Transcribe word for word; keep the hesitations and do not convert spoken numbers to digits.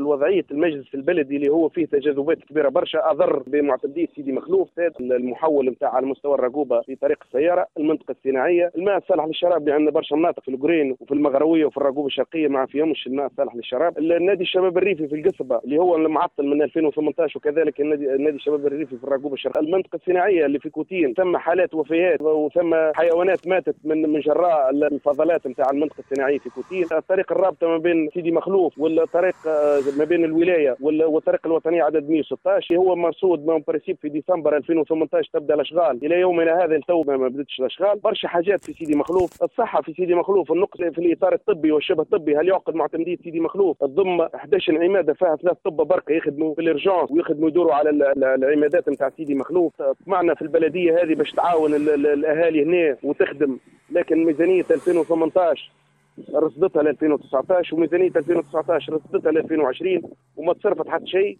الوضعيه المجلس البلدي اللي هو فيه تجاذبات كبيره برشا، اضر بمعتمديه سيدي مخلوف، المحول نتاع على مستوى الرقوبه في طريق السياره، المنطقه الصناعيه، الماء الصالح للشراب اللي عندنا برشا مناطق في القرين وفي المغرويه وفي الرقوبه الشرقيه ما فيهمش الماء الصالح للشراب. النادي الشباب الريفي في القصبه اللي هو المعطل من ألفين وثمانية عشر، وكذلك النادي النادي الشباب الريفي في الرقوبه الشرقيه. المنطقه الصناعيه اللي في كوتين ثم حالات وفيات وثم حيوانات ماتت من من جراء الفضلات نتاع المنطقه الصناعيه في كوتين. الطريق الرابطه ما بين سيدي مخلوف والطريق ما بين الولايه والطريق الوطنيه عدد مئة وستة عشر هو مرصود من بريسيب في ديسمبر ألفين وثمانية عشر تبدا الاشغال، الى يومنا هذا التو ما بدتش الاشغال. برشا حاجات في سيدي مخلوف، الصحه في سيدي مخلوف، النقطه في الاطار الطبي والشبه الطبي، هل يعقد معتمديه سيدي مخلوف تضم أحد عشر عماده فيها ثلاث طب بركه يخدموا في الارجونس ويخدموا يدوروا على العمادات نتاع سيدي مخلوف. طمعنا في البلديه هذه باش تعاون الاهالي هنا وتخدم، لكن ميزانيه ألفين وثمانية عشر رصدتها ل ألفين وتسعة عشر وميزانيه ألفين وتسعة عشر رصدتها ل ألفين وعشرين وما تصرفت حتى شيء.